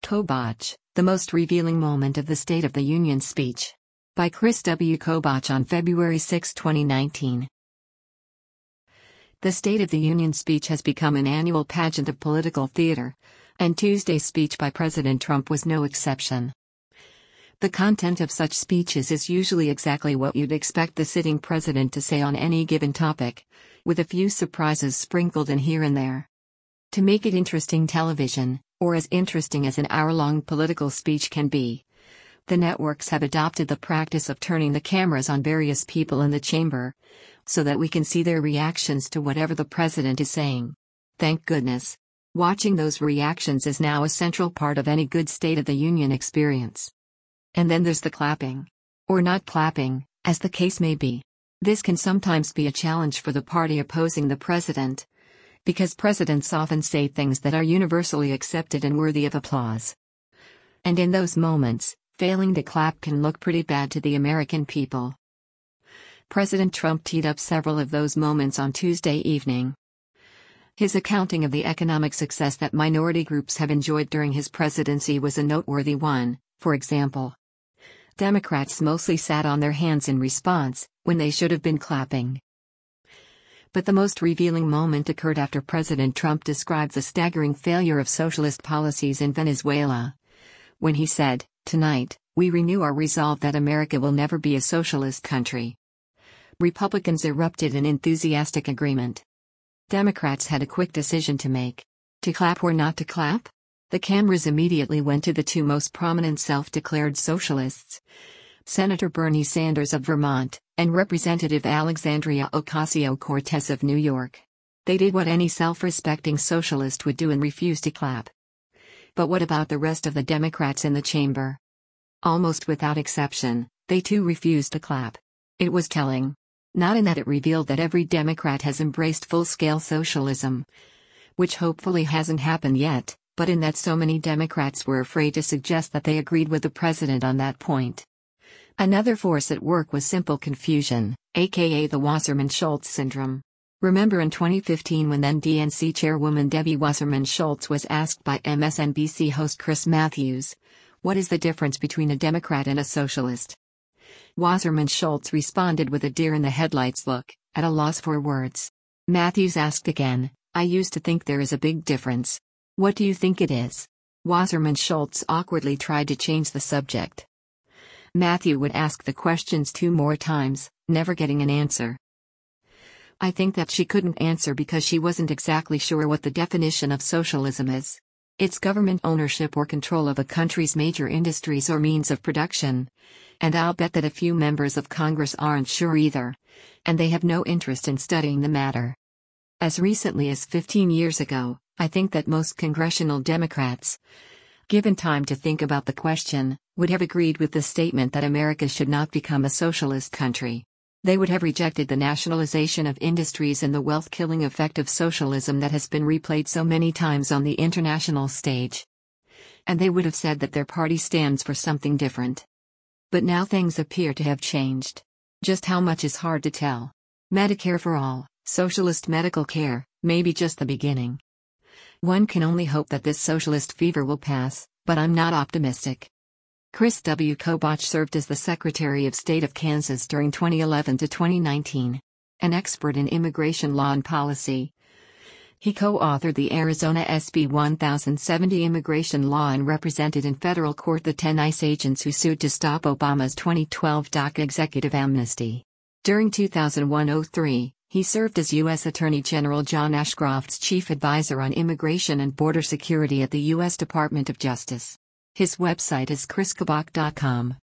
Kobach, the most revealing moment of the State of the Union speech. By Chris W. Kobach on February 6, 2019. The State of the Union speech has become an annual pageant of political theater, and Tuesday's speech by President Trump was no exception. The content of such speeches is usually exactly what you'd expect the sitting president to say on any given topic, with a few surprises sprinkled in here and there. To make it interesting television, or as interesting as an hour-long political speech can be, the networks have adopted the practice of turning the cameras on various people in the chamber, so that we can see their reactions to whatever the president is saying. Thank goodness. Watching those reactions is now a central part of any good State of the Union experience. And then there's the clapping. Or not clapping, as the case may be. This can sometimes be a challenge for the party opposing the president, because presidents often say things that are universally accepted and worthy of applause. And in those moments, failing to clap can look pretty bad to the American people. President Trump teed up several of those moments on Tuesday evening. His accounting of the economic success that minority groups have enjoyed during his presidency was a noteworthy one. For example, Democrats mostly sat on their hands in response, when they should have been clapping. But the most revealing moment occurred after President Trump described the staggering failure of socialist policies in Venezuela, when he said, "Tonight, we renew our resolve that America will never be a socialist country." Republicans erupted in enthusiastic agreement. Democrats had a quick decision to make: to clap or not to clap? The cameras immediately went to the two most prominent self-declared socialists, Senator Bernie Sanders of Vermont, and Representative Alexandria Ocasio-Cortez of New York. They did what any self-respecting socialist would do and refused to clap. But what about the rest of the Democrats in the chamber? Almost without exception, they too refused to clap. It was telling. Not in that it revealed that every Democrat has embraced full-scale socialism, which hopefully hasn't happened yet, but in that so many Democrats were afraid to suggest that they agreed with the president on that point. Another force at work was simple confusion, aka the Wasserman-Schultz syndrome. Remember in 2015 when then DNC chairwoman Debbie Wasserman Schultz was asked by MSNBC host Chris Matthews, "What is the difference between a Democrat and a socialist?" Wasserman Schultz responded with a deer-in-the-headlights look, at a loss for words. Matthews asked again, "I used to think there is a big difference. What do you think it is?" Wasserman Schultz awkwardly tried to change the subject. Matthew would ask the questions 2 more times, never getting an answer. I think that she couldn't answer because she wasn't exactly sure what the definition of socialism is. It's government ownership or control of a country's major industries or means of production. And I'll bet that a few members of Congress aren't sure either, and they have no interest in studying the matter. As recently as 15 years ago, I think that most congressional Democrats, given time to think about the question, would have agreed with the statement that America should not become a socialist country. They would have rejected the nationalization of industries and the wealth-killing effect of socialism that has been replayed so many times on the international stage. And they would have said that their party stands for something different. But now things appear to have changed. Just how much is hard to tell. Medicare for all, socialist medical care, may be just the beginning. One can only hope that this socialist fever will pass, but I'm not optimistic. Chris W. Kobach served as the Secretary of State of Kansas during 2011 to 2019. An expert in immigration law and policy, he co-authored the Arizona SB 1070 immigration law and represented in federal court the 10 ICE agents who sued to stop Obama's 2012 DACA executive amnesty. During 2001-03, he served as U.S. Attorney General John Ashcroft's chief advisor on immigration and border security at the U.S. Department of Justice. His website is chriskobach.com.